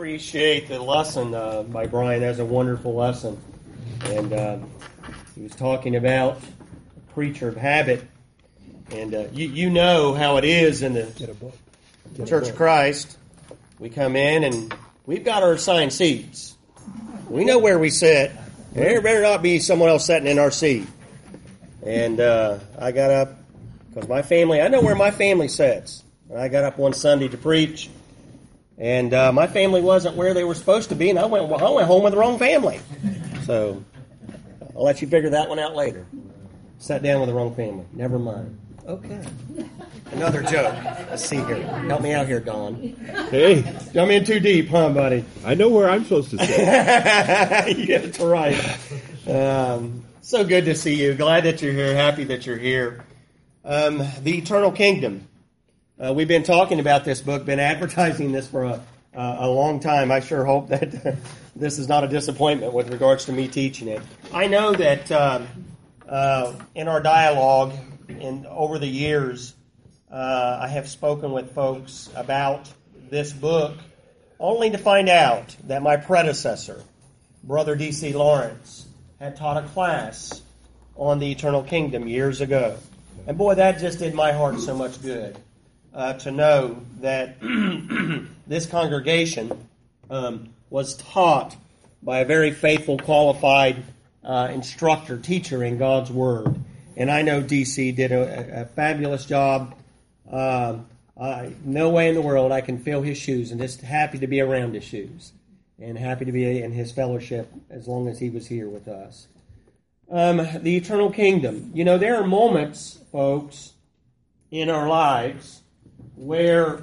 appreciate the lesson by Brian. That's a wonderful lesson. And he was talking about a creature of habit. And you know how it is in the Church of Christ. We come in and we've got our assigned seats. We know where we sit. There better not be someone else sitting in our seat. And I got up because I know where my family sits. I got up one Sunday to preach. And my family wasn't where they were supposed to be, and I went home with the wrong family. So I'll let you figure that one out later. Sat down with the wrong family. Never mind. Okay. Another joke. Let's see here. Help me out here, Don. Hey. I'm in too deep, huh, buddy? I know where I'm supposed to sit. Yeah, that's right. So good to see you. Glad that you're here. Happy that you're here. The Eternal Kingdom. We've been talking about this book, been advertising this for a long time. I sure hope that this is not a disappointment with regards to me teaching it. I know that in our dialogue over the years, I have spoken with folks about this book only to find out that my predecessor, Brother D.C. Lawrence, had taught a class on the Eternal Kingdom years ago. And boy, that just did my heart so much good. To know that this congregation was taught by a very faithful, qualified instructor, teacher in God's Word. And I know DC did a fabulous job. No way in the world I can fill his shoes, and just happy to be around his shoes and happy to be in his fellowship as long as he was here with us. The Eternal Kingdom. You know, there are moments, folks, in our lives where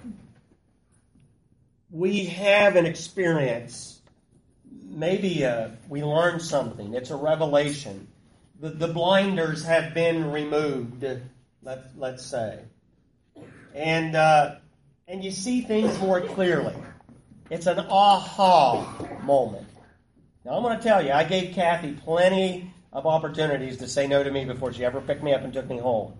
we have an experience, maybe we learn something, it's a revelation. The blinders have been removed, let's say. And you see things more clearly. It's an aha moment. Now I'm going to tell you, I gave Kathy plenty of opportunities to say no to me before she ever picked me up and took me home.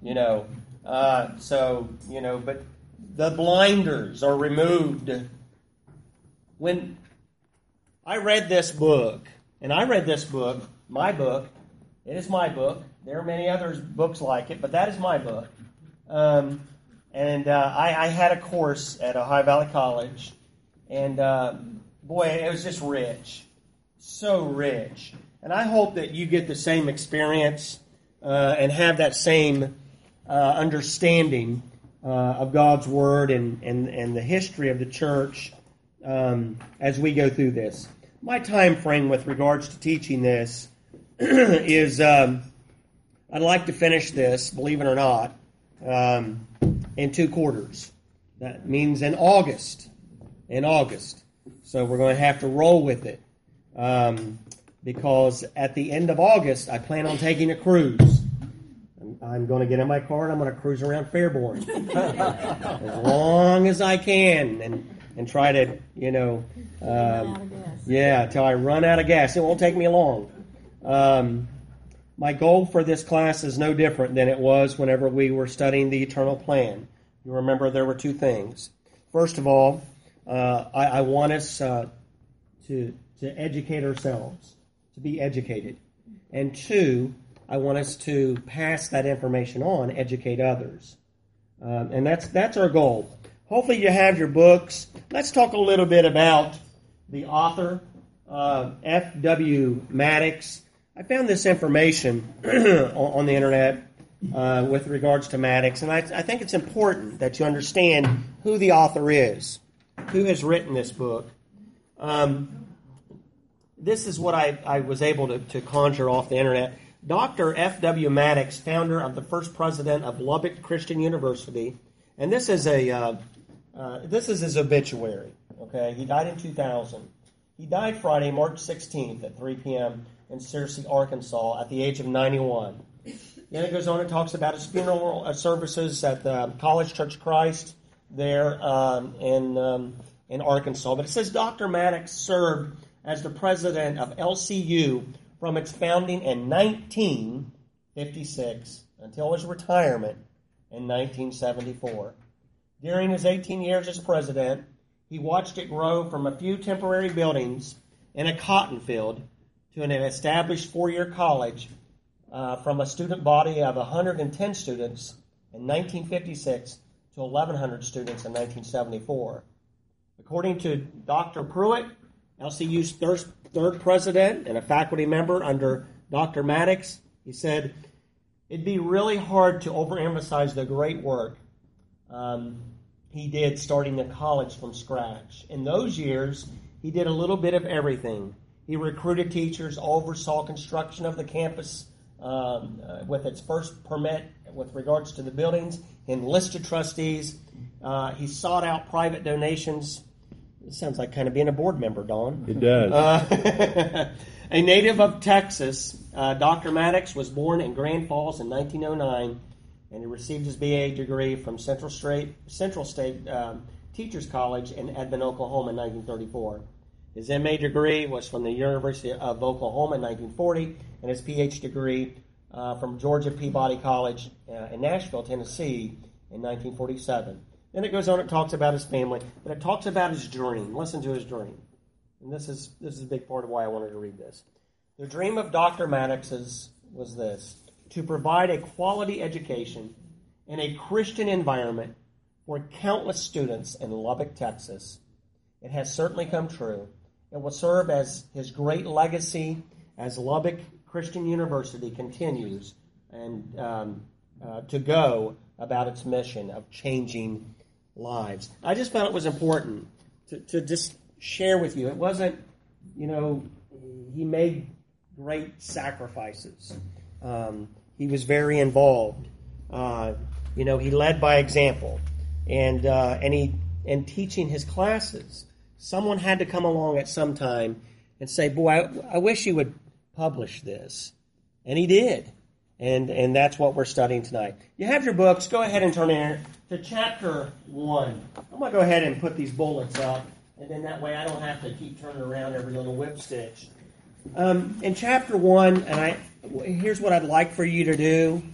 But the blinders are removed. When I read this book, my book, it is my book. There are many others books like it, but that is my book. I had a course at Ohio Valley College, and boy, it was just rich. So rich. And I hope that you get the same experience and have that same understanding of God's Word and the history of the church as we go through this. My time frame with regards to teaching this is I'd like to finish this, believe it or not, in 2 quarters. That means in August. So we're going to have to roll with it because at the end of August, I plan on taking a cruise. I'm going to get in my car and I'm going to cruise around Fairborn as long as I can and try to, till I run out of gas. It won't take me long. My goal for this class is no different than it was whenever we were studying the eternal plan. You remember there were 2 things. First of all, I want us to educate ourselves, to be educated. And 2, I want us to pass that information on, educate others. And that's our goal. Hopefully you have your books. Let's talk a little bit about the author, F.W. Maddox. I found this information on the internet with regards to Maddox, and I think it's important that you understand who the author is, who has written this book. This is what I was able to conjure off the internet. Dr. F.W. Maddox, founder of the first president of Lubbock Christian University, and this is his obituary. Okay, he died in 2000. He died Friday, March 16th at 3 p.m. in Searcy, Arkansas, at the age of 91. Then it goes on and talks about his funeral services at the College Church of Christ there in Arkansas. But it says Dr. Maddox served as the president of LCU from its founding in 1956 until his retirement in 1974. During his 18 years as president, He watched it grow from a few temporary buildings in a cotton field to an established four-year college from a student body of 110 students in 1956 to 1,100 students in 1974. According to Dr. Pruitt, LCU's third president and a faculty member under Dr. Maddox, he said, it'd be really hard to overemphasize the great work he did starting the college from scratch. In those years, he did a little bit of everything. He recruited teachers, oversaw construction of the campus with its first permit with regards to the buildings, enlisted trustees. He sought out private donations. It sounds like kind of being a board member, Don. It does. A native of Texas, Dr. Maddox was born in Grand Falls in 1909, and he received his BA degree from Central State Teachers College in Edmond, Oklahoma in 1934. His MA degree was from the University of Oklahoma in 1940, and his PhD degree from Georgia Peabody College in Nashville, Tennessee in 1947. Then it goes on, it talks about his family, but it talks about his dream. Listen to his dream. And this is a big part of why I wanted to read this. The dream of Dr. Maddox's was this: to provide a quality education in a Christian environment for countless students in Lubbock, Texas. It has certainly come true. It will serve as his great legacy as Lubbock Christian University continues and to go about its mission of changing lives. I just found it was important to just share with you. It wasn't, he made great sacrifices. He was very involved. He led by example, and teaching his classes. Someone had to come along at some time and say, "Boy, I wish you would publish this," and he did. And that's what we're studying tonight. You have your books. Go ahead and turn in to chapter 1. I'm going to go ahead and put these bullets up, and then that way I don't have to keep turning around every little whip stitch. In chapter 1, and here's what I'd like for you to do.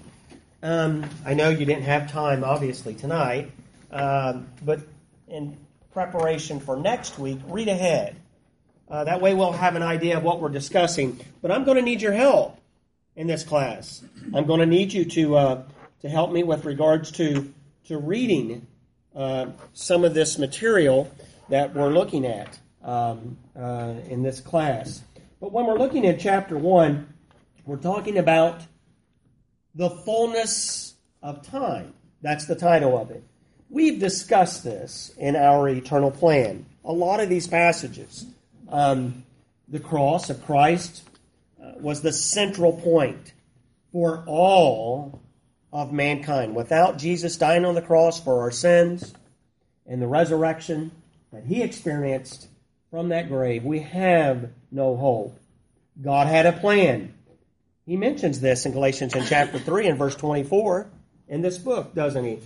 I know you didn't have time, obviously, tonight, but in preparation for next week, read ahead. That way we'll have an idea of what we're discussing. But I'm going to need your help in this class. I'm going to need you to help me with regards to reading some of this material that we're looking at in this class. But when we're looking at chapter 1, we're talking about the fullness of time. That's the title of it. We've discussed this in our eternal plan. A lot of these passages. The cross of Christ was the central point for all of mankind. Without Jesus dying on the cross for our sins and the resurrection that he experienced from that grave, we have no hope. God had a plan. He mentions this in Galatians in chapter 3 and verse 24 in this book, doesn't he?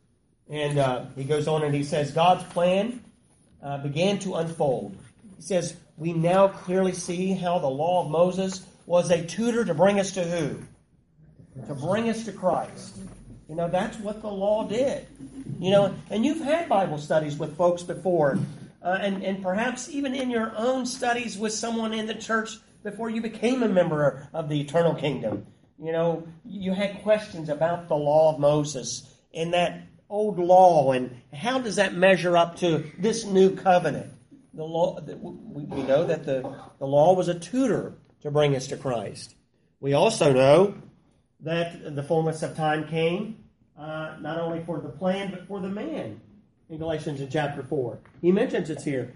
And he goes on and he says, God's plan began to unfold. He says, we now clearly see how the law of Moses was a tutor to bring us to who? To bring us to Christ. That's what the law did. And you've had Bible studies with folks before, and perhaps even in your own studies with someone in the church before you became a member of the eternal kingdom. You had questions about the law of Moses and that old law, and how does that measure up to this new covenant? The law, we know that the law was a tutor to bring us to Christ. We also know that the fullness of time came not only for the plan, but for the man in Galatians in chapter 4. He mentions it here.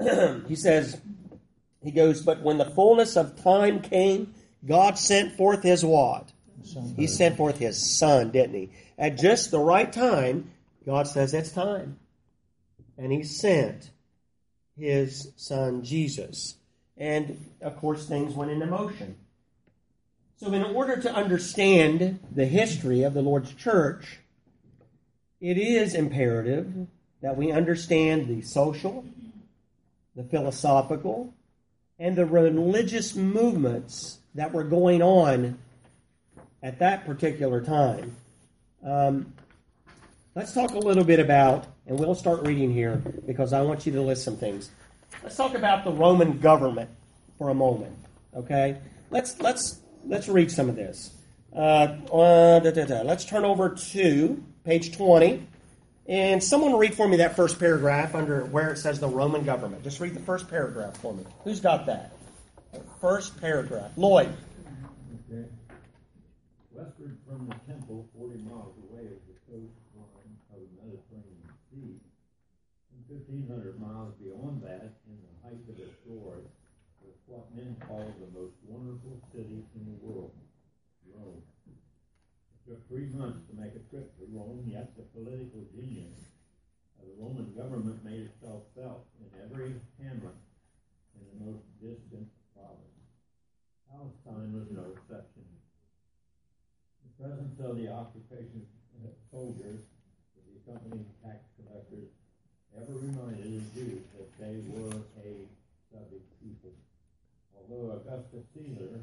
He goes, but when the fullness of time came, God sent forth his what? He sent forth his Son, didn't he? At just the right time, God says it's time. And he sent his Son, Jesus. And, of course, things went into motion. So in order to understand the history of the Lord's church, it is imperative that we understand the social, the philosophical, and the religious movements that were going on at that particular time. Let's talk a little bit about and we'll start reading here because I want you to list some things. Let's talk about the Roman government for a moment. Okay, let's read some of this. Let's turn over to page 20, and someone read for me that first paragraph under where it says the Roman government. Just read the first paragraph for me. Who's got that? First paragraph. Lloyd. Okay. Westward from the temple, 40 miles away, is the coastline of the Mediterranean Sea, and 1,500 miles beyond that, in the height of its shores, was what men call the most wonderful city in the world, Rome. It took 3 months to make a trip to Rome, yet the political genius of the Roman government made itself felt in every hamlet in the most distant province. Palestine was no exception. The presence of the occupation soldiers, with the accompanying tax collectors, ever reminded the Jews that they were a subject people. Although Augustus Caesar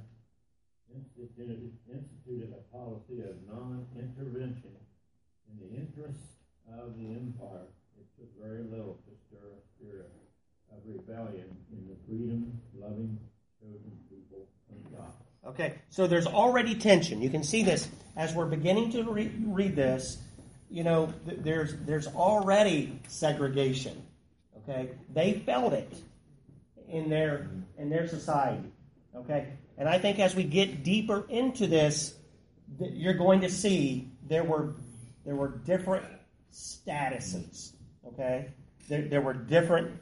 instituted a policy of non-intervention in the interests of the empire, it took very little to stir a spirit of rebellion in the freedom-loving chosen people of God. Okay, so there's already tension. You can see this as we're beginning to read this. You know, there's already segregation. Okay, they felt it in their society. Okay, and I think as we get deeper into this, you're going to see there were different statuses. Okay, there were different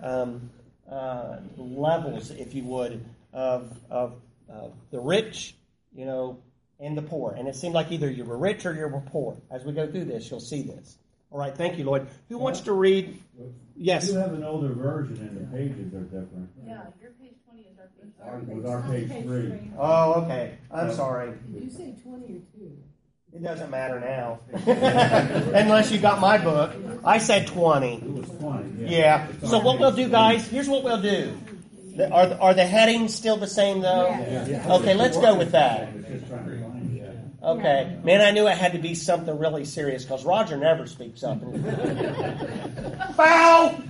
levels, if you would, of the rich, you know, and the poor. And it seemed like either you were rich or you were poor. As we go through this, you'll see this. All right, thank you, Lloyd. Who wants to read? Yes. You have an older version, and the pages are different. Yeah, your page 20 is our page 3. With our page 3. Oh, okay. I'm sorry. Did you say 20 or 2? It doesn't matter now. Unless you got my book. I said 20. It was 20. Yeah. So what we'll do, guys, here's what we'll do. Are the headings still the same, though? Yeah. Okay, let's go with that. Okay. Man, I knew it had to be something really serious because Roger never speaks up. Foul!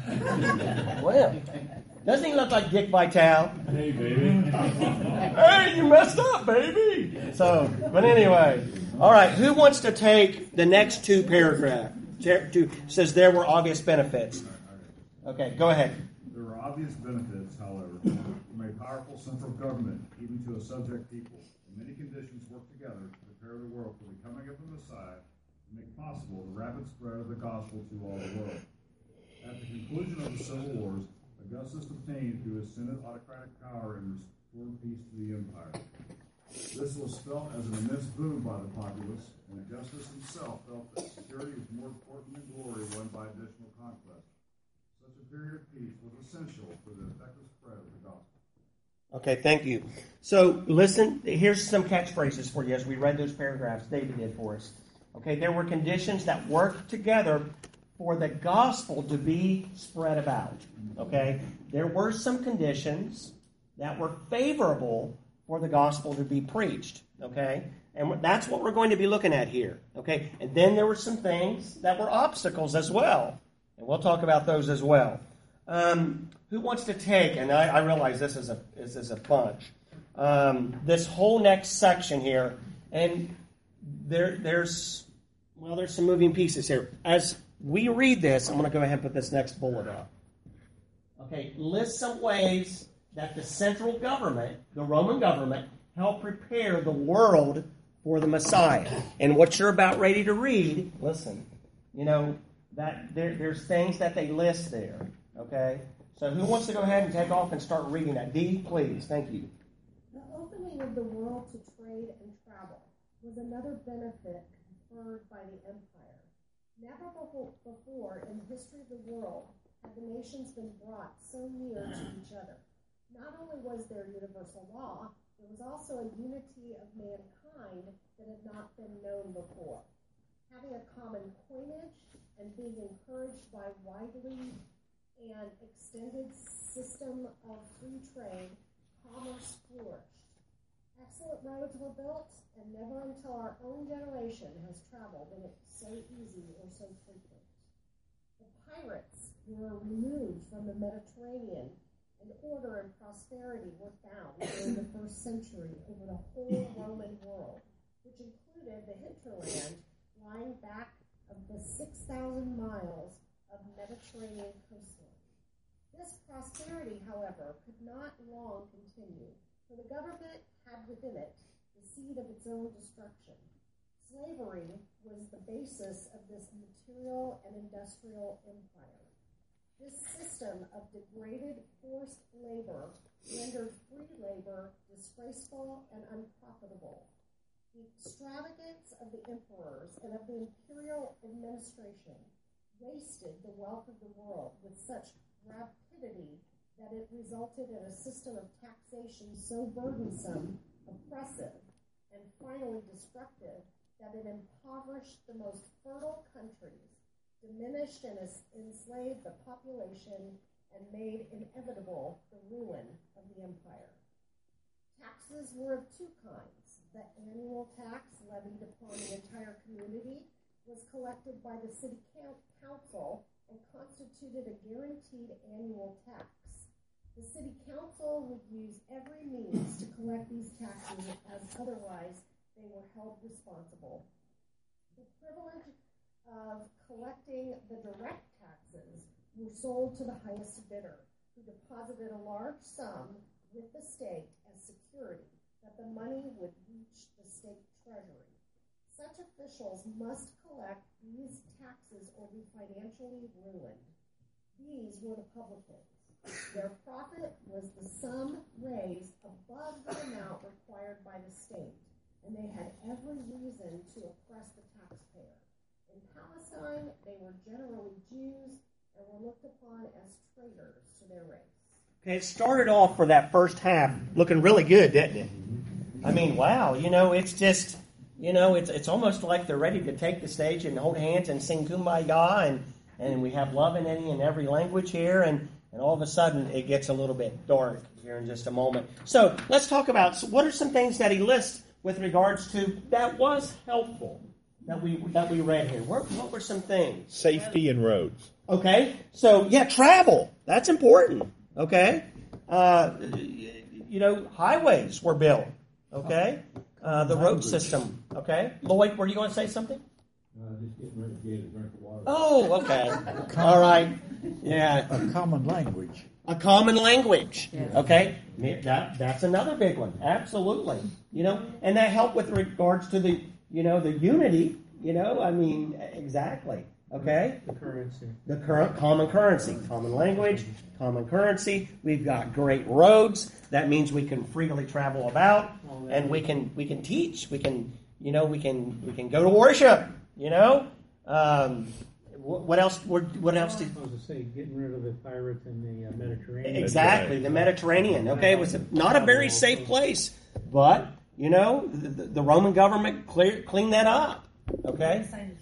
Well, doesn't he look like Dick Vitale? Hey, baby. Hey, you messed up, baby! So, but anyway. All right, who wants to take the next two paragraphs? Says there were obvious benefits. Okay, go ahead. There are obvious benefits, however, from a powerful central government, even to a subject people. And many conditions work together to prepare the world for the coming of the Messiah and make possible the rapid spread of the gospel to all the world. At the conclusion of the civil wars, Augustus obtained through his Senate autocratic power and restored peace to the empire. This was felt as an immense boon by the populace, and Augustus himself felt that security was more important than glory won by additional conquest. Such a period of peace was essential for the effective spread of the gospel. Okay, thank you. So, listen, here's some catchphrases for you as we read those paragraphs David did for us. Okay, there were conditions that worked together for the gospel to be spread about. Okay, there were some conditions that were favorable for the gospel to be preached. Okay, and that's what we're going to be looking at here. Okay, and then there were some things that were obstacles as well. And we'll talk about those as well. Who wants to take, and I realize this is a bunch, this whole next section here, and there's some moving pieces here. As we read this, I'm going to go ahead and put this next bullet up. Okay, list some ways that the central government, the Roman government, helped prepare the world for the Messiah. And what you're about ready to read, listen, you know, that there's things that they list there, okay? So who wants to go ahead and take off and start reading that? Dee, please. Thank you. The opening of the world to trade and travel was another benefit conferred by the empire. Never before in the history of the world had the nations been brought so near to each other. Not only was there universal law, there was also a unity of mankind that had not been known before. Having a common coinage and being encouraged by widely and extended system of free trade, commerce flourished. Excellent roads were built, and never until our own generation has travel been it so easy or so frequent. The pirates were removed from the Mediterranean, and order and prosperity were found during the first century over the whole Roman world, which included the hinterland lying back of the 6,000 miles of Mediterranean coastline. This prosperity, however, could not long continue, for the government had within it the seed of its own destruction. Slavery was the basis of this material and industrial empire. This system of degraded forced labor rendered free labor disgraceful and unprofitable. The extravagance of the emperors and of the imperial administration wasted the wealth of the world with such rapidity that it resulted in a system of taxation so burdensome, oppressive, and finally destructive that it impoverished the most fertile countries, diminished and enslaved the population, and made inevitable the ruin of the empire. Taxes were of two kinds. The annual tax levied upon the entire community was collected by the city council and constituted a guaranteed annual tax. The city council would use every means to collect these taxes, as otherwise they were held responsible. The privilege of collecting the direct taxes were sold to the highest bidder, who deposited a large sum with the state as security that the money would reach the state treasury. Such officials must collect these taxes or be financially ruined. These were the publicans. Their profit was the sum raised above the amount required by the state, and they had every reason to oppress the taxpayer. In Palestine, they were generally Jews and were looked upon as traitors to their race. Okay, it started off for that first half looking really good, didn't it? I mean, wow, it's just, it's almost like they're ready to take the stage and hold hands and sing Kumbaya, and we have love in every language here, and all of a sudden it gets a little bit dark here in just a moment. So let's talk about what are some things that he lists with regards to that was helpful that we read here. What were some things? Safety and roads. Okay, so travel. That's important. Okay, highways were built. Okay, the road system. Okay, Lloyd, were you going to say something? Just getting ready to get a drink of water. Oh, okay. All right. Yeah. A common language. A common language. Okay, that's another big one. Absolutely. And that helped with regards to the the unity. Exactly. Okay? The currency. The current common currency. Common language, common currency. We've got great roads. That means we can freely travel about, and we can teach. We can go to worship. What else? What else did? I was to say, getting rid of the pirates in the Mediterranean. Exactly, the Mediterranean. Okay, it was not a very safe place, but the Roman government cleaned that up. Okay.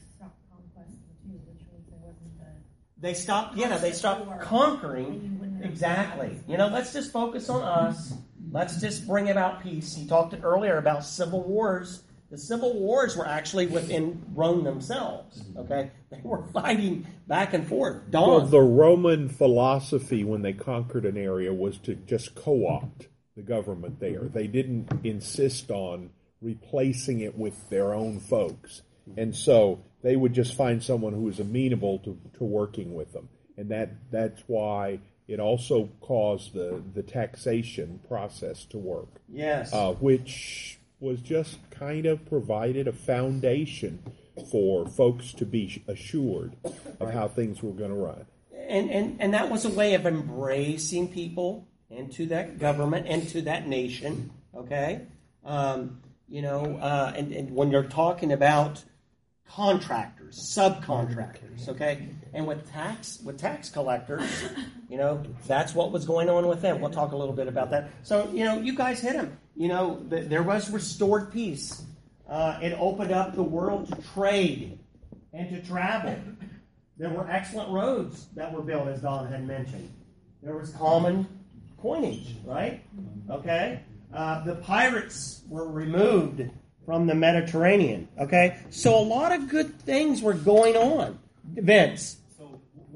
They stopped. They stopped conquering. Exactly. Let's just focus on us. Let's just bring about peace. He talked earlier about civil wars. The civil wars were actually within Rome themselves. Okay, they were fighting back and forth. Well, the Roman philosophy when they conquered an area was to just co-opt the government there. They didn't insist on replacing it with their own folks, and so they would just find someone who was amenable to working with them, and that's why it also caused the taxation process to work. Yes, which was just kind of provided a foundation for folks to be assured of how things were going to run. And that was a way of embracing people into that government, into that nation, okay? And when you're talking about contractors, subcontractors, okay? And with tax collectors, that's what was going on with them. We'll talk a little bit about that. So, you guys hit them. There was restored peace. It opened up the world to trade and to travel. There were excellent roads that were built, as Don had mentioned. There was common coinage, right? Okay? The pirates were removed from the Mediterranean, okay? So a lot of good things were going on. Vince? So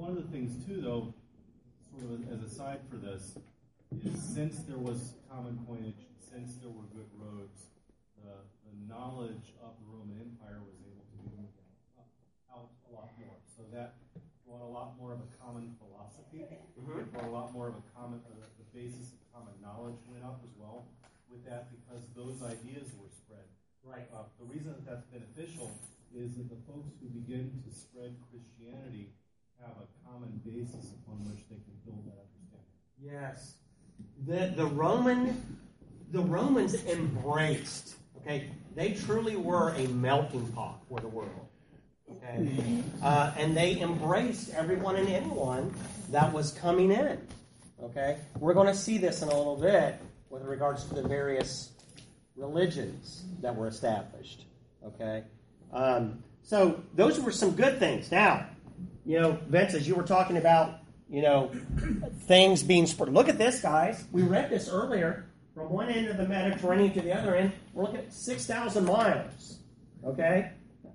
one of the things too, though, sort of as a side for this, is since there was common coinage, since there were good roads, the knowledge of the Roman Empire was able to be moved out a lot more. So that brought a lot more of a common philosophy. It brought a lot more of a common, the basis of common knowledge went up as well with that because those ideas were spread. Right. The reason that that's beneficial is that the folks who begin to spread Christianity have a common basis upon which they can build that understanding. Yes. The Romans embraced, okay, they truly were a melting pot for the world. Okay? And they embraced everyone and anyone that was coming in. Okay? We're going to see this in a little bit with regards to the various religions that were established. Okay? So those were some good things. Now, Vince, as you were talking about, things being spread. Look at this, guys. We read this earlier. From one end of the Mediterranean to the other end, we're looking at 6,000 miles. Okay?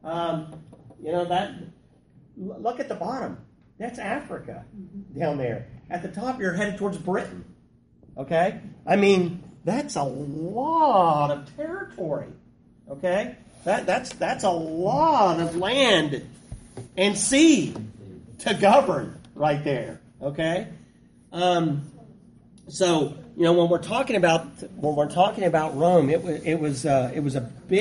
Look at the bottom. That's Africa down there. At the top, you're headed towards Britain. Okay? I mean, that's a lot of territory. Okay? That's a lot of land and sea to govern right there. Okay? So when we're talking about Rome, it was a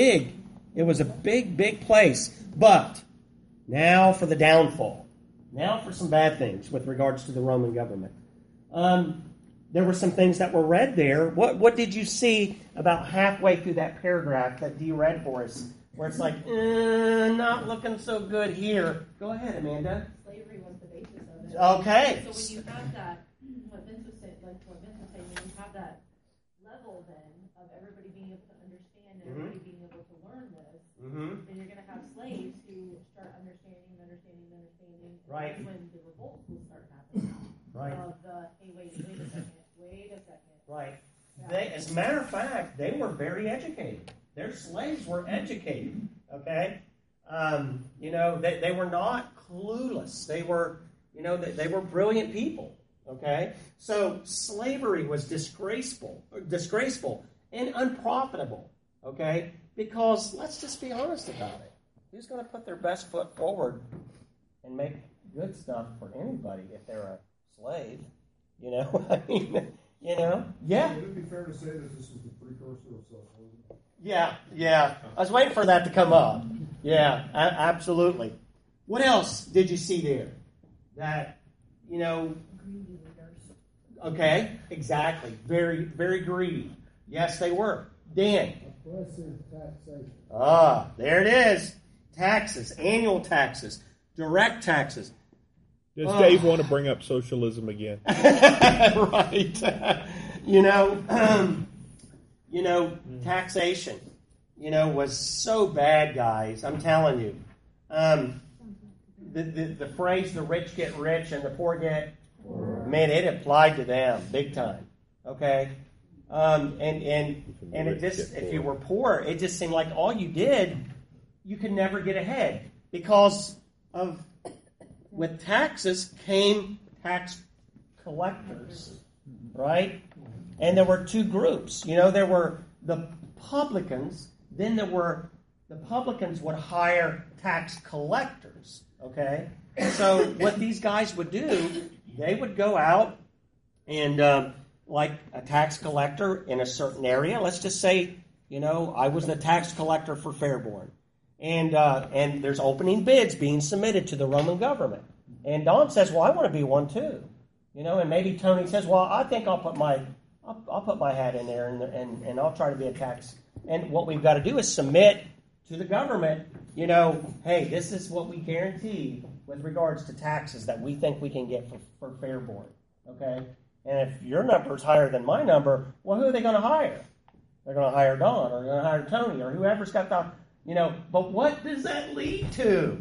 big place. But now for the downfall. Now for some bad things with regards to the Roman government. There were some things that were read there. What did you see about halfway through that paragraph that Dee read for us, where it's like, not looking so good here? Go ahead, Amanda. Slavery was the basis of it. Okay. So when you have that, what Vince was saying, when you have that level then of everybody being able to understand and everybody being able to learn this, then you're going to have slaves who start understanding. Right. That's when the revolts will start happening. Right. Of the, hey, wait a second. Right. Yeah. As a matter of fact, they were very educated. Their slaves were educated. Okay. They were not clueless. They were, they were brilliant people. Okay. So slavery was disgraceful and unprofitable. Okay. Because let's just be honest about it. Who's going to put their best foot forward and make good stuff for anybody if they're a slave? I mean, yeah. Would it be fair to say that this was the precursor of socialism? Yeah. I was waiting for that to come up. Yeah, absolutely. What else did you see there? That, Greedy leaders. Okay, exactly. Very, very greedy. Yes, they were. Dan. Oppressive taxation. There it is. Taxes, annual taxes, direct taxes. Does Dave want to bring up socialism again? Right. Taxation, was so bad, guys. I'm telling you. The phrase, the rich get rich and the poor get, man, it applied to them big time. Okay? And it just, if you were poor, it just seemed like all you did, you could never get ahead because with taxes came tax collectors, right? And there were two groups. There were the publicans. Then the publicans would hire tax collectors, okay? So what these guys would do, they would go out and, like a tax collector in a certain area, let's just say, I was the tax collector for Fairborn. And there's opening bids being submitted to the Roman government. And Don says, well, I want to be one too. And maybe Tony says, well, I think I'll put my hat in there and I'll try to be a tax. And what we've got to do is submit to the government, hey, this is what we guarantee with regards to taxes that we think we can get for Fairborn. Okay? And if your number is higher than my number, well, who are they going to hire? They're going to hire Don or they're going to hire Tony or whoever's got the, but what does that lead to?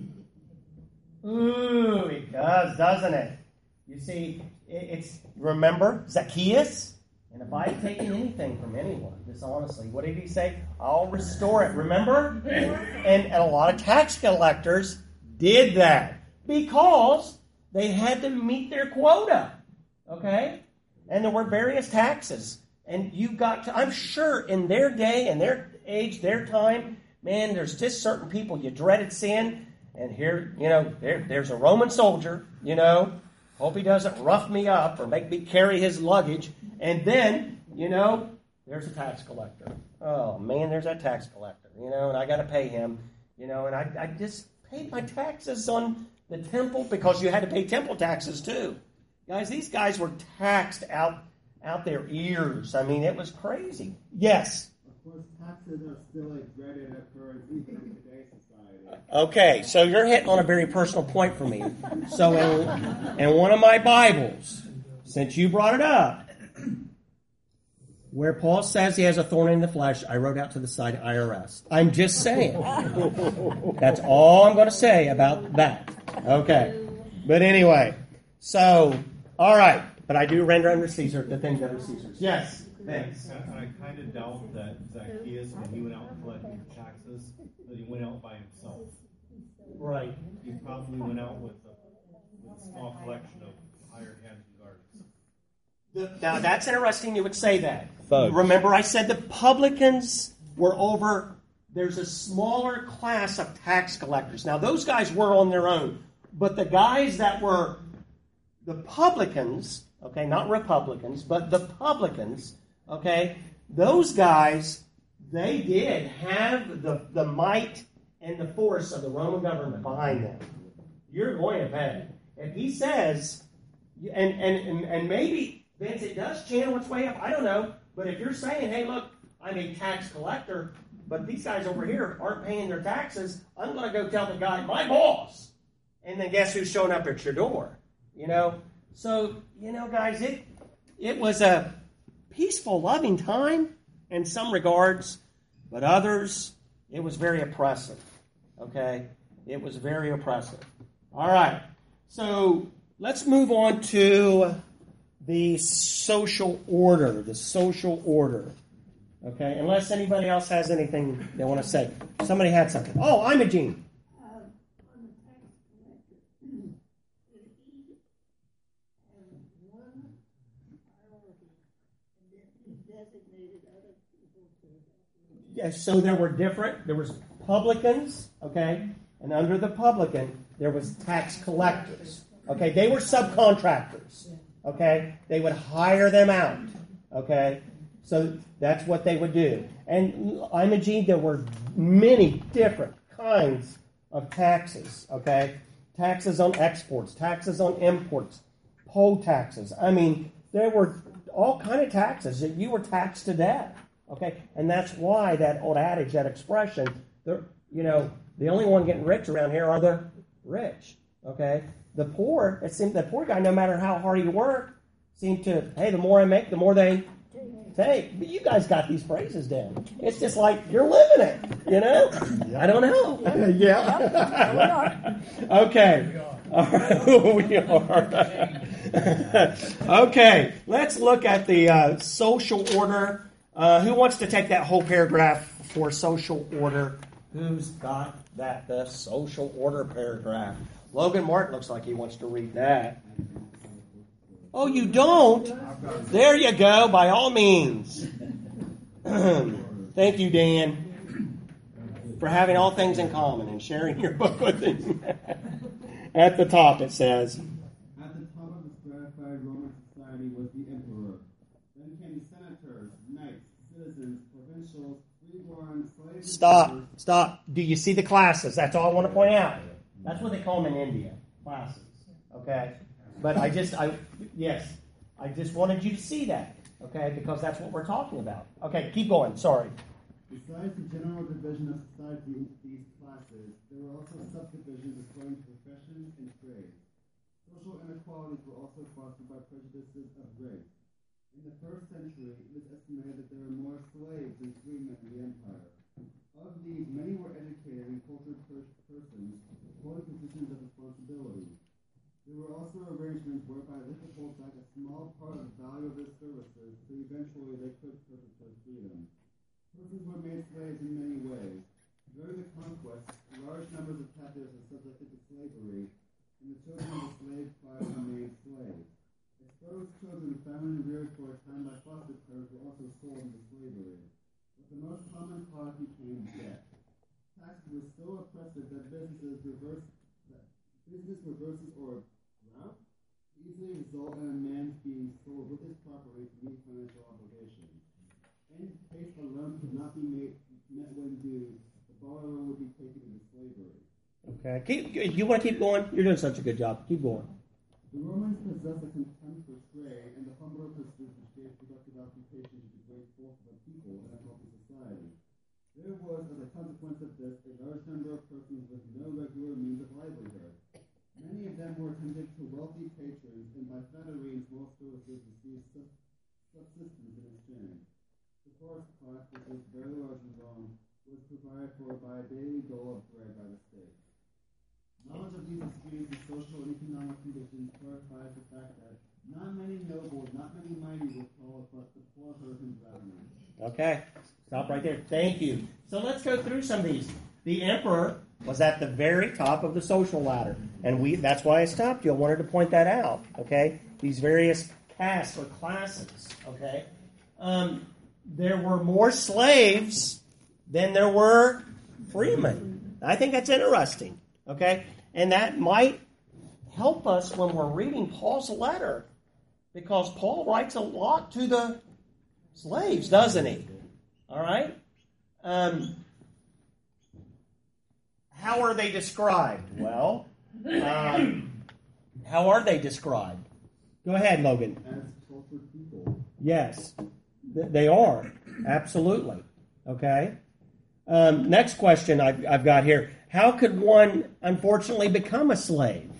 Ooh, it does, doesn't it? You see, remember Zacchaeus? And if I had taken anything from anyone, dishonestly, what did he say? I'll restore it. Remember? And a lot of tax collectors did that because They had to meet their quota, okay? And there were various taxes. And you got to, I'm sure in their day and their age, their time, man, there's just certain people you dreaded seeing. And here, there's a Roman soldier, hope he doesn't rough me up or make me carry his luggage. And then, there's a tax collector. Oh, man, there's that tax collector, and I got to pay him, and I just paid my taxes on the temple because you had to pay temple taxes too. Guys, these guys were taxed out their ears. I mean, it was crazy. Yes? Of course, taxes are still a dreaded occurrence even in today's society. Okay, so you're hitting on a very personal point for me. So in one of my Bibles, since you brought it up, where Paul says he has a thorn in the flesh, I wrote out to the side IRS. I'm just saying. That's all I'm going to say about that. Okay. But anyway, so, all right. But I do render unto Caesar the things that are Caesar's. Yes. Thanks. I kind of doubt that Zacchaeus, when he went out collecting taxes, that he went out by himself. Right. He probably went out with a small collection of hired hands and guards. Now, that's interesting you would say that. Thugs. Remember I said the publicans were over, there's a smaller class of tax collectors. Now, those guys were on their own. But the guys that were the publicans, okay, not Republicans, but the publicans, okay, those guys, they did have the might and the force of the Roman government behind them. You're going to pay. If he says, and maybe, Vince, it does channel its way up, I don't know, but if you're saying, hey, look, I'm a tax collector, but these guys over here aren't paying their taxes, I'm going to go tell the guy, my boss, and then guess who's showing up at your door? So, guys, it was a peaceful, loving time in some regards, but others, it was very oppressive, okay? It was very oppressive. All right, so let's move on to the social order, okay? Unless anybody else has anything they want to say. Somebody had something. Oh, Imogene. Yes, so there was publicans, okay, and under the publican, there was tax collectors, okay? They were subcontractors, okay? They would hire them out, okay? So that's what they would do. And Imogene, there were many different kinds of taxes, okay? Taxes on exports, taxes on imports, poll taxes. I mean, there were all kind of taxes that you were taxed to death. Okay, and that's why that old adage, that expression, the only one getting rich around here are the rich. Okay, the poor, it seemed the poor guy, no matter how hard he worked, seemed to, hey, the more I make, the more they take. But you guys got these phrases down. It's just like you're living it. I don't know. Yeah. Okay. All right. We are. Okay. Let's look at the social order. Who wants to take that whole paragraph for social order? Who's got that? The social order paragraph. Logan Martin looks like he wants to read that. Oh, you don't? There you go, by all means. Thank you, Dan, for having all things in common and sharing your book with him. At the top it says, at the top of the stratified Roman society was the emperor. Then came senators, knights, citizens, provincials, freeborn, slaves. Stop. Do you see the classes? That's all I want to point out. That's what they call them in India, classes. Okay? But I just wanted you to see that, okay? Because that's what we're talking about. Okay, keep going. Sorry. Besides the general division of society into these classes, there were also subdivisions according to professions and trades. Social inequalities were also fostered by prejudices of race. In the first century, it is estimated that there were more slaves than free men in the empire. Of these, many were educated and cultured persons, holding positions of responsibility. There were also arrangements whereby they could hold back a small part of the value of their services, so eventually they could purchase their freedom. Persons were made slaves in many ways. During the conquest, large numbers of captives were subjected to slavery, and the children of the slave tribe remained slaves. Exposed children found and reared for a time by foster parents were also sold into slavery. But the most common cause became debt. Taxes were so oppressive that business reverses or drought easily result in a man being sold with his property to meet financial obligations. In case a loan could not be met when due, the borrower would be taken into slavery. Okay. You want to keep going? You're doing such a good job. Keep going. The Romans possessed a contempt for trade, and the humbler pursuit which gave productive occupation to the great force of the people and a healthy society. There was, as a consequence of this, a large number of persons with no regular means of livelihood. Many of them were attended to wealthy patrons, and by flattery and small services received subsistence in exchange. The poorest class, which was very large in Rome, was provided for by a daily dole of bread by the state. Knowledge of these extremes in social and economic conditions clarifies the fact that not many nobles, not many mighty were called, but the poor heard him gladly. Okay. Stop right there. Thank you. So let's go through some of these. The emperor was at the very top of the social ladder. And that's why I stopped you. I wanted to point that out. Okay? These various castes or classes. Okay? There were more slaves than there were freemen. I think that's interesting. Okay? And that might help us when we're reading Paul's letter. Because Paul writes a lot to the slaves, doesn't he? All right? How are they described? Well, how are they described? Go ahead, Logan. As cultured people. Yes, they are. Absolutely. Okay? Next question I've got here. How could one, unfortunately, become a slave?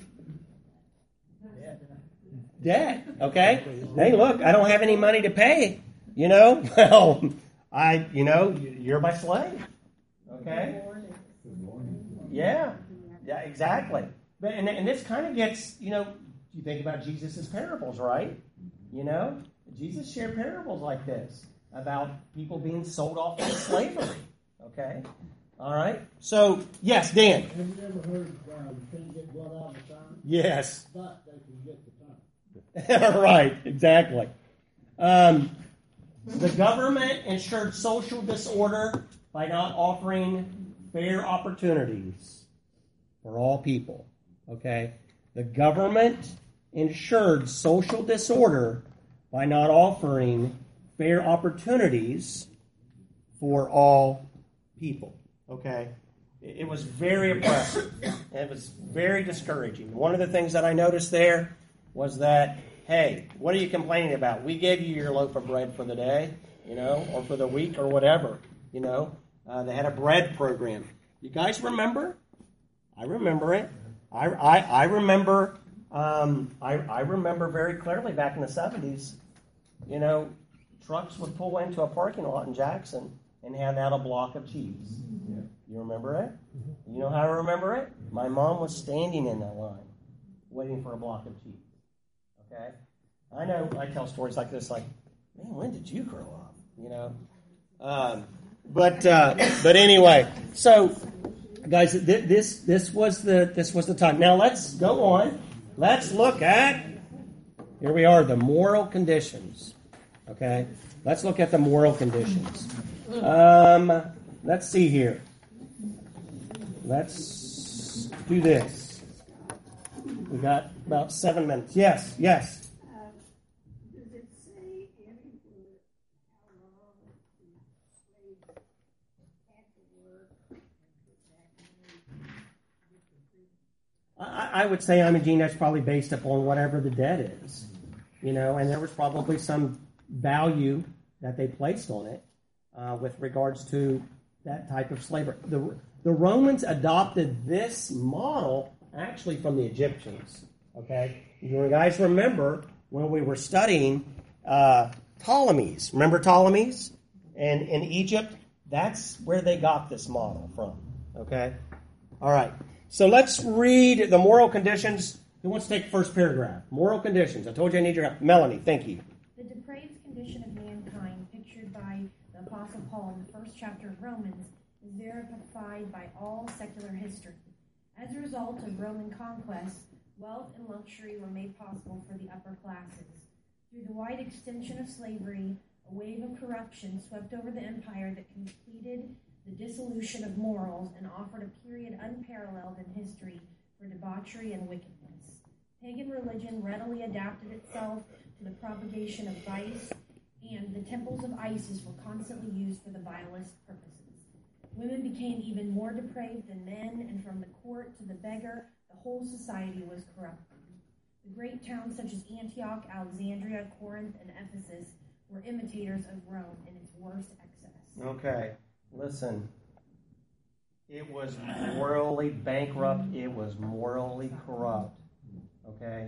Debt. Okay? Hey, look, I don't have any money to pay. Well, you're my slave. Okay? Yeah, exactly. But and this kind of gets, you think about Jesus' parables, right? Jesus shared parables like this about people being sold off into slavery. Okay? All right? So, yes, Dan. Have you ever heard you can't get blood out of the tongue? Yes. But they can get the tongue. Right, exactly. The government ensured social disorder by not offering fair opportunities for all people. Okay? The government ensured social disorder by not offering fair opportunities for all people. Okay? It was very oppressive. It was very discouraging. One of the things that I noticed there was that, hey, what are you complaining about? We gave you your loaf of bread for the day, or for the week or whatever. They had a bread program. You guys remember? I remember it. I remember. I remember very clearly back in the 70s. Trucks would pull into a parking lot in Jackson and hand out a block of cheese. You remember it? You know how I remember it? My mom was standing in that line, waiting for a block of cheese. Okay? I know I tell stories like this, like, man, when did you grow up? But anyway, so guys, this was the time. Now let's go on. Let's look at, here we are, the moral conditions. Okay? Let's look at the moral conditions. Let's see here. Let's do this. We got about 7 minutes. Yes. Does it say anywhere how long the slaves had to work and put back money with the freedom? I would say, Imogene, that's probably based upon whatever the debt is. And there was probably some value that they placed on it with regards to that type of slavery. The Romans adopted this model actually from the Egyptians. Okay? You guys remember when we were studying Ptolemies. Remember Ptolemies? And in Egypt, that's where they got this model from. Okay? All right. So let's read the moral conditions. Who wants to take the first paragraph? Moral conditions. I told you I need your help. Melanie, thank you. The depraved condition of mankind, pictured by the Apostle Paul in the first chapter of Romans, is verified by all secular history. As a result of Roman conquest, Wealth and luxury were made possible for the upper classes. Through the wide extension of slavery, a wave of corruption swept over the empire that completed the dissolution of morals and offered a period unparalleled in history for debauchery and wickedness. Pagan religion readily adapted itself to the propagation of vice, and the temples of Isis were constantly used for the vilest purposes. Women became even more depraved than men, and from the court to the beggar, the whole society was corrupted. The great towns such as Antioch, Alexandria, Corinth, and Ephesus were imitators of Rome in its worst excess. Okay, listen. It was morally bankrupt. It was morally corrupt. Okay?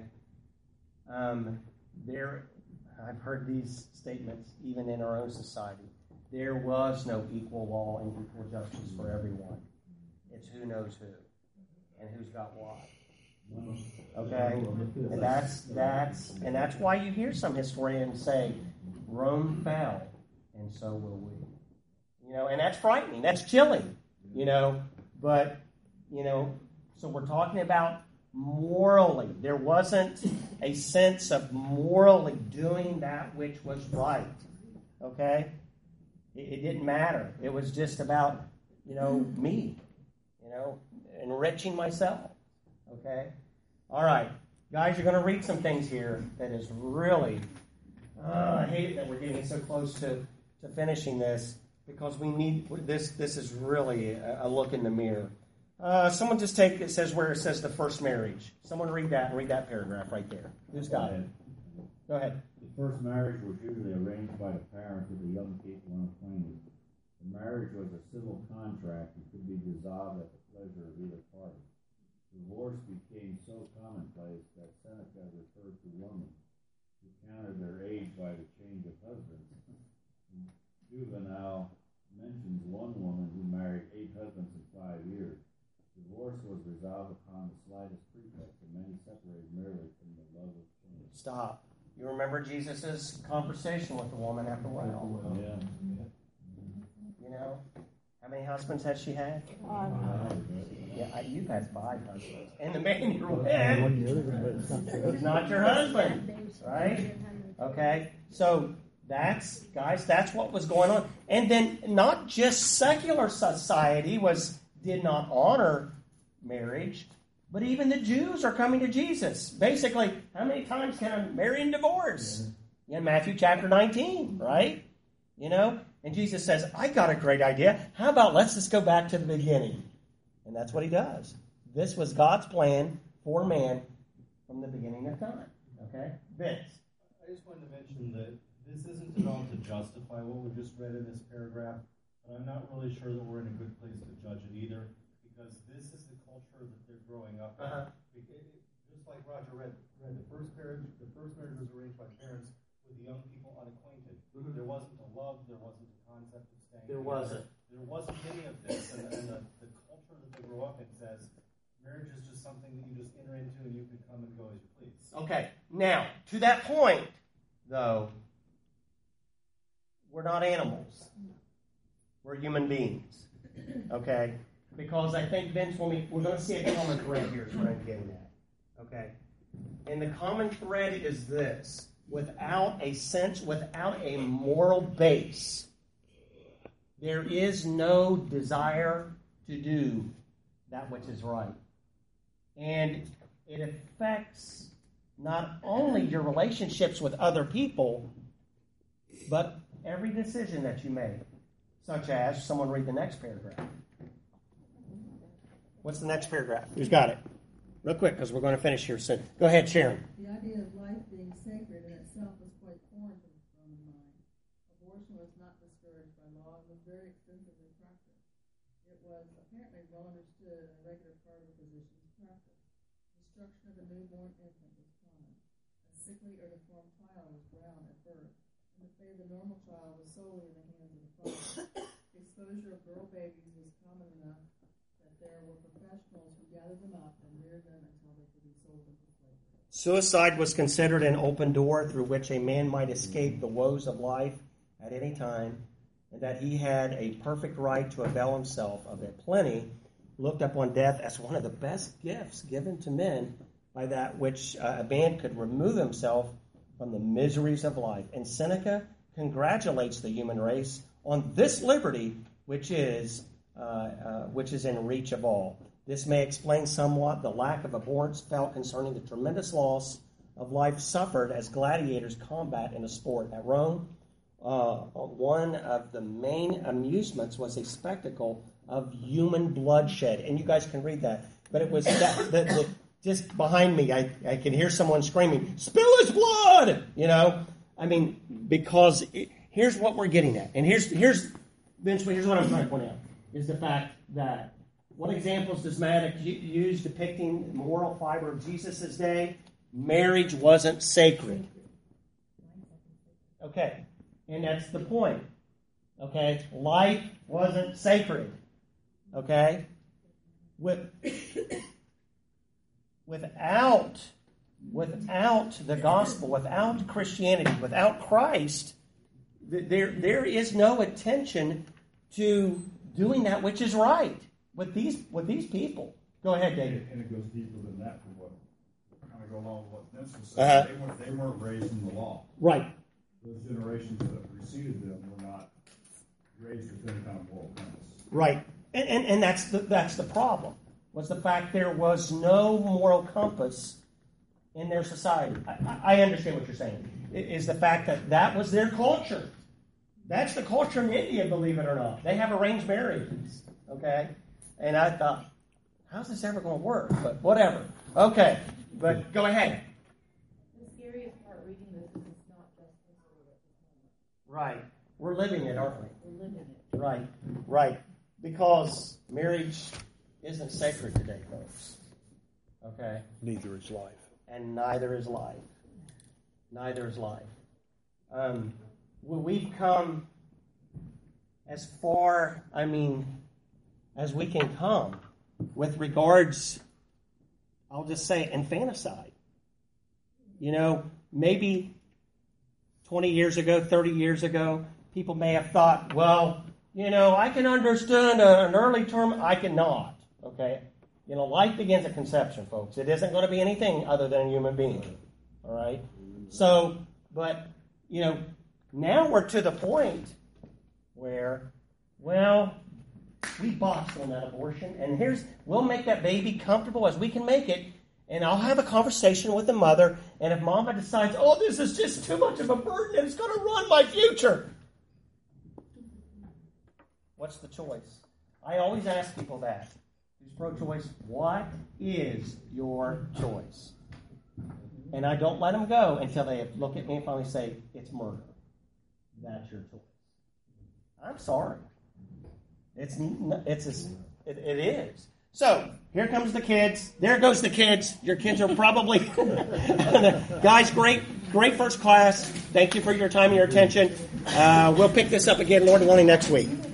I've heard these statements even in our own society. There was no equal law and equal justice for everyone. It's who knows who and who's got what. Okay? And that's why you hear some historians say, Rome fell, and so will we. And that's frightening. That's chilling. But, so we're talking about morally. There wasn't a sense of morally doing that which was right. Okay? It didn't matter. It was just about, me, enriching myself. Okay? All right. Guys, you're going to read some things here that is really, I hate it that we're getting so close to finishing this because we need, this is really a look in the mirror. Someone just take, it says where it says the first marriage. Someone read that paragraph right there. Who's got it? Go ahead. The first marriage was usually arranged by the parents of the young people unacquainted. The marriage was a civil contract and could be dissolved at the pleasure of either party. Divorce became so commonplace that Seneca referred to women who counted their age by the change of husbands. Juvenal mentions one woman who married 8 husbands in 5 years. Divorce was resolved upon the slightest pretext, and many separated merely from the love of change. Stop. You remember Jesus' conversation with the woman at the well? Yeah. How many husbands has she had? 5. Yeah, you've had 5 husbands. And the man you're with is not your husband, right? Okay, so that's what was going on. And then not just secular society did not honor marriage, but even the Jews are coming to Jesus. Basically, how many times can I marry and divorce? In Matthew chapter 19, right? And Jesus says, I got a great idea. How about let's just go back to the beginning? And that's what he does. This was God's plan for man from the beginning of time. Okay? Vince. I just wanted to mention that this isn't at all to justify what we just read in this paragraph, but I'm not really sure that we're in a good place to judge it either, because this is the culture that they're growing up in. Just like Roger read the first marriage was arranged by parents with the young people unacquainted. Mm-hmm. There wasn't a love, there wasn't a concept of staying together. There wasn't any of this, and the culture that they grow up in says marriage is just something that you just enter into and you can come and go as you please. Okay, now, to that point, though, we're not animals. We're human beings. Okay? Because I think, Vince, we're going to see a common thread here is what I'm getting at. Okay? And the common thread is this. Without a moral base, there is no desire to do that which is right. And it affects not only your relationships with other people, but every decision that you make. Such as, someone read the next paragraph. What's the next paragraph? Who's got it? Real quick, because we're going to finish here soon. Go ahead, Sharon. The idea of life being sacred in itself was quite foreign to the Roman mind. Abortion was not discouraged by law and was very extensively practiced. It was apparently well understood and a regular part of the physician's practice. Destruction of a newborn infant was common. A sickly or deformed child was drowned at birth, and the fate of the normal child was solely in the hands of the father. The exposure of girl babies was common enough that there were professionals who gathered them up and reared them until they could be sold into slavery. Suicide was considered an open door through which a man might escape the woes of life at any time, and that he had a perfect right to avail himself of it. Pliny looked upon death as one of the best gifts given to men by that which a man could remove himself from the miseries of life. And Seneca congratulates the human race on this liberty, which is in reach of all. This may explain somewhat the lack of abhorrence felt concerning the tremendous loss of life suffered as gladiators combat in a sport. At Rome, one of the main amusements was a spectacle of human bloodshed. And you guys can read that. But it was just behind me, I can hear someone screaming, "Spill his blood!" Because here's what we're getting at. And here's Vince, here's what I'm trying to point out, is the fact that what examples does Maddox use depicting the moral fiber of Jesus' day? Marriage wasn't sacred. Okay, and that's the point. Okay, life wasn't sacred. Okay, without the gospel, without Christianity, without Christ, there is no attention to doing that which is right with these people. Go ahead, David. And it goes deeper than that. For what kind of go along with what Vince was saying. They weren't raised in the law. Right. Those generations that preceded them were not raised with any kind of moral compass. Right. And that's the problem. Was the fact there was no moral compass in their society. I understand what you're saying. It is the fact that was their culture. That's the culture in India, believe it or not. They have arranged marriages. Okay? And I thought, how's this ever going to work? But whatever. Okay. But go ahead. The scariest part reading this is it's not just history at this moment. Right. We're living it, aren't we? We're living it. Right. Right. Because marriage isn't sacred today, folks. Okay? Neither is life. And neither is life. Neither is life. We've come as far, as we can come with regards, I'll just say, infanticide. Maybe 20 years ago, 30 years ago, people may have thought, well, I can understand an early term. I cannot. Okay? Life begins at conception, folks. It isn't going to be anything other than a human being. All right? So, but, now we're to the point where, we botched on that abortion, and we'll make that baby comfortable as we can make it, and I'll have a conversation with the mother, and if mama decides, this is just too much of a burden, and it's going to ruin my future, what's the choice? I always ask people that. Who's pro-choice? What is your choice? And I don't let them go until they look at me and finally say, it's murder. That's your choice. I'm sorry. It is. So, here comes the kids. There goes the kids. Your kids are probably... Guys, great first class. Thank you for your time and your attention. We'll pick this up again, Lord willing, next week.